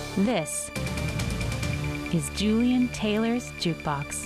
This is Julian Taylor's Jukebox.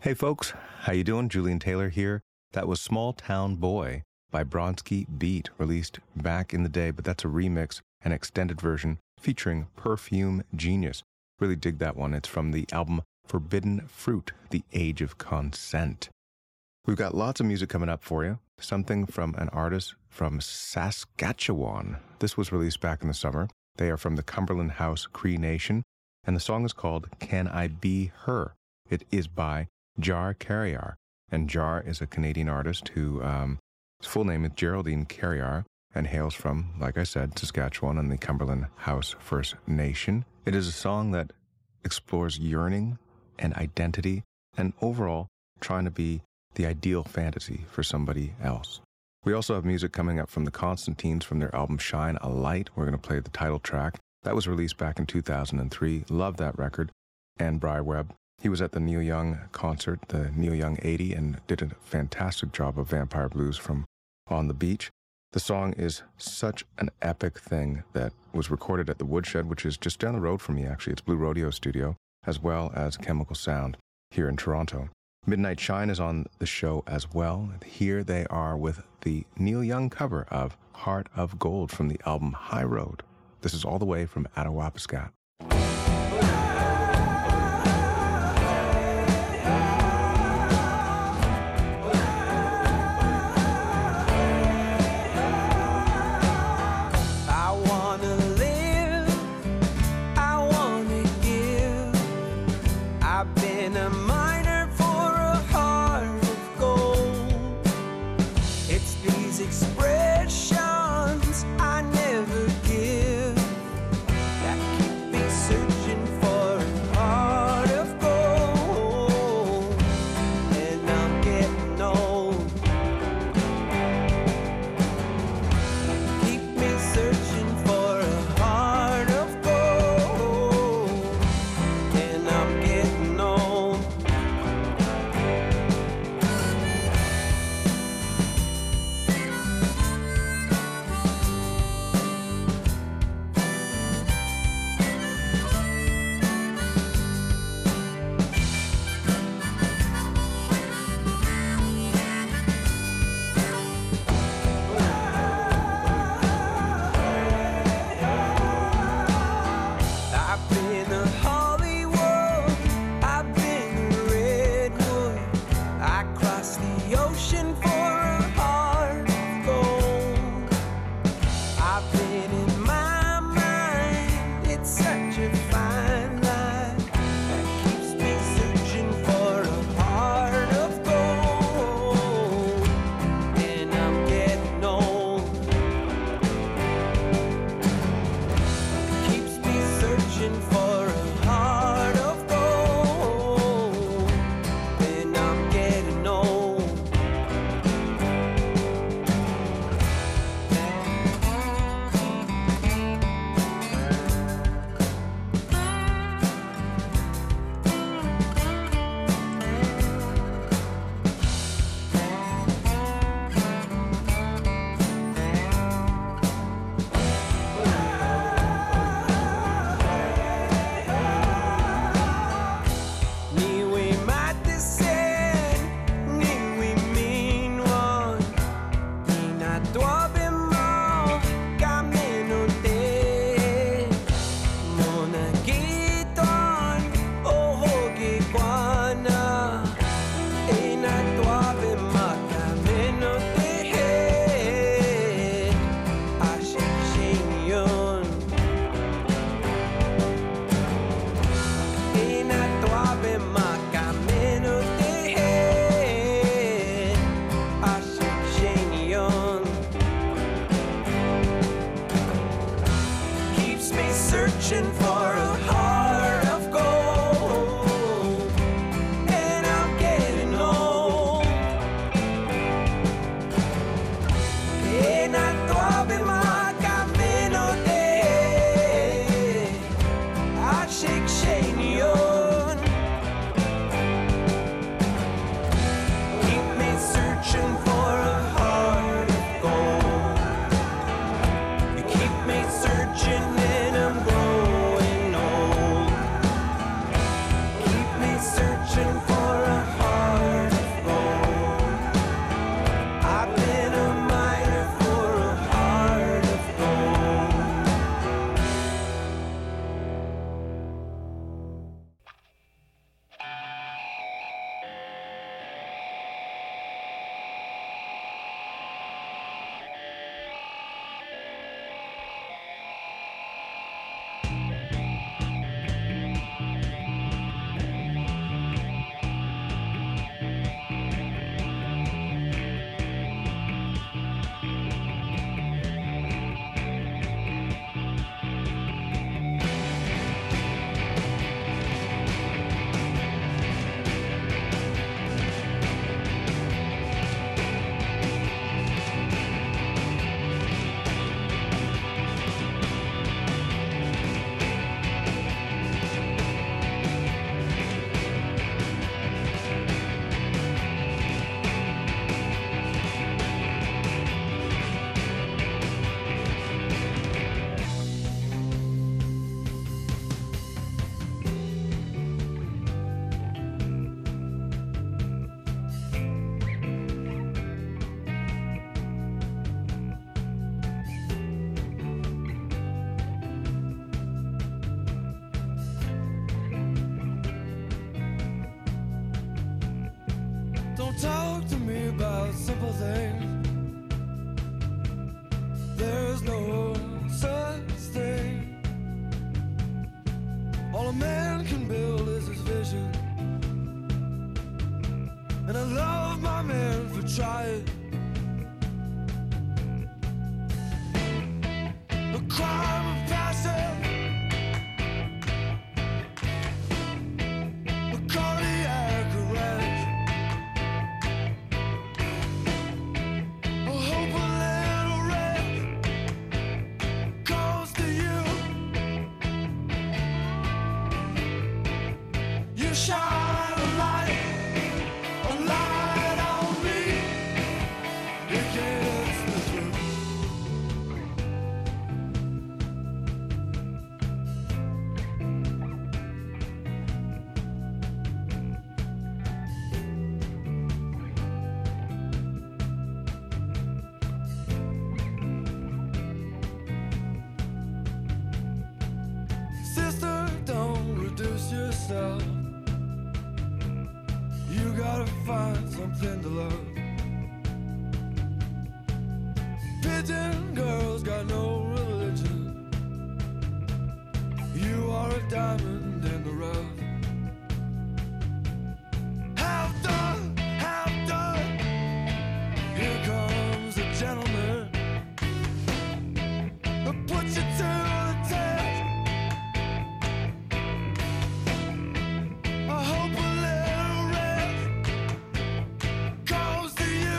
Hey folks, how you doing? Julian Taylor here. That was Small Town Boy by Bronski Beat, released back in the day, but that's a remix, an extended version featuring Perfume Genius. Really dig that one. It's from the album Forbidden Fruit, The Age of Consent. We've got lots of music coming up for you. Something from an artist from Saskatchewan. This was released back in the summer. They are from the Cumberland House Cree Nation, and the song is called Can I Be Her? It is by Jar Carriar, and Jar is a Canadian artist who, his full name is Geraldine Carriar, and hails from, like I said, Saskatchewan and the Cumberland House First Nation. It is a song that explores yearning and identity, and overall trying to be the ideal fantasy for somebody else. We also have music coming up from the Constantines from their album Shine a Light. We're going to play the title track. That was released back in 2003. Love that record. And Bri Webb. He was at the Neil Young concert, the Neil Young 80, and did a fantastic job of Vampire Blues from On the Beach. The song is such an epic thing that was recorded at the Woodshed, which is just down the road from me, actually. It's Blue Rodeo Studio, as well as Chemical Sound here in Toronto. Midnight Shine is on the show as well. Here they are with the Neil Young cover of Heart of Gold from the album High Road. This is all the way from Attawapiskat. Searching for a heart. talk to me about simple things. There's no such thing. All a man can build is his vision. And I love my man for trying. The crime of passion, the cardiac arrest. I hope a little rest comes to you. You shine a light on me. It gets me through. Sister, don't reduce yourself. You gotta find something to love. Pigeon girls got no religion. You are a diamond in the rough. Half done, half done. Here comes a gentleman that puts you to the test. I hope a little rest comes to you,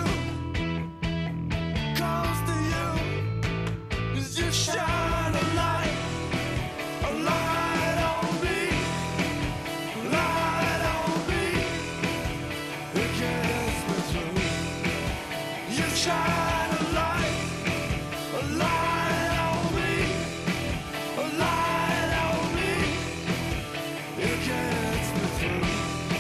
comes to you. 'Cause you shine a light on me, a light on me. It gets me through. You shine a light on me, a light on me. It gets me through.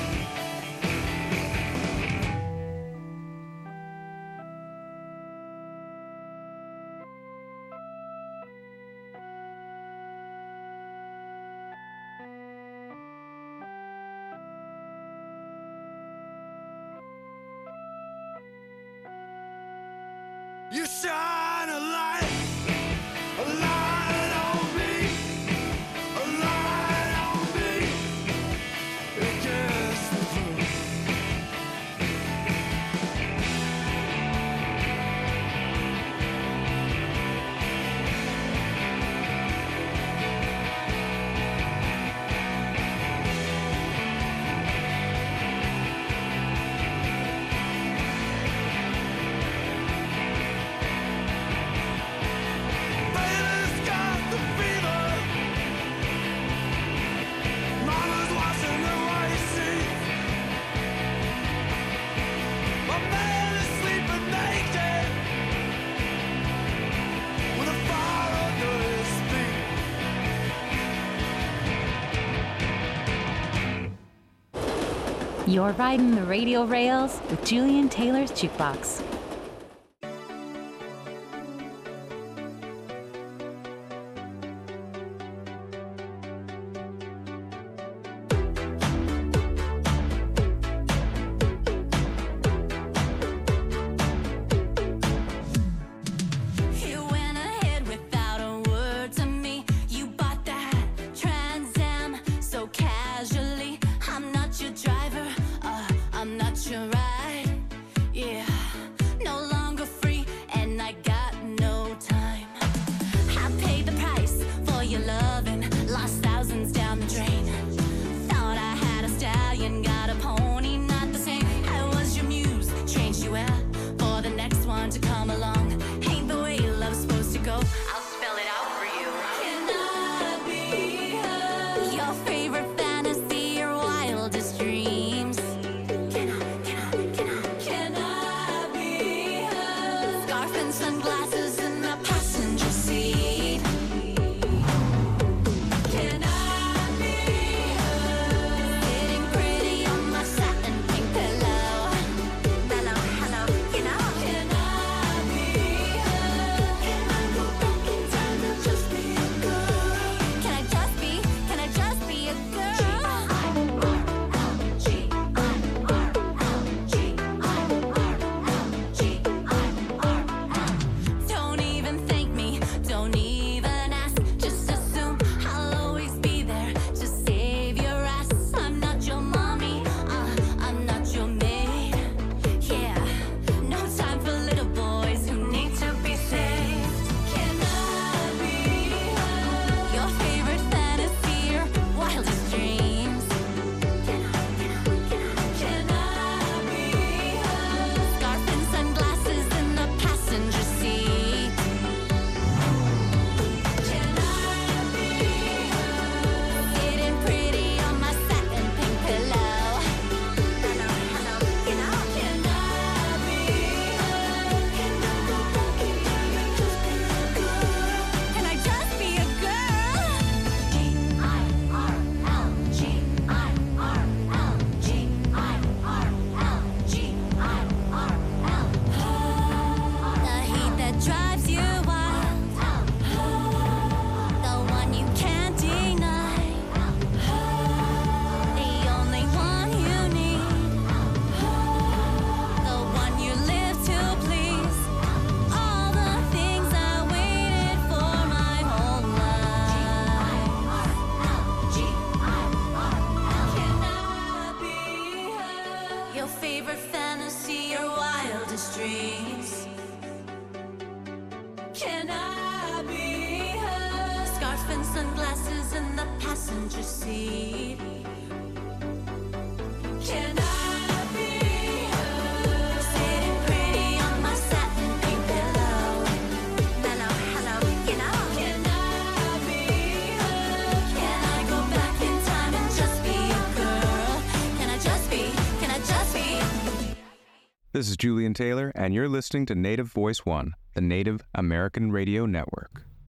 You shine a light on me, a light on me. It gets me through. Baby's got the fever. Mama's washing the white sheets. My man is sleeping naked with a fire under his feet. You're riding the radio rails with Julian Taylor's Jukebox. You went ahead without a word to me. You bought that Trans Am so casually. I'm not your driver, I'm not your ride. Yeah, no longer free, and I got no time. I paid the price for your loving, lost thousands down the drain. Thought I had a stallion, got a pony, not the same. I was your muse, changed you out for the next one to come along. Ain't the way love's supposed to go. I'll spell it out for you. Can I be your favorite fantasy, your wildest dreams? Can I be scarf and sunglasses in the passenger seat? Can I be sitting pretty on my satin pink pillow? Hello, you know. Can I be? Can I go back in time and just be a girl? Can I just be a girl? This is Julian Taylor, and you're listening to Native Voice One, the Native American Radio Network.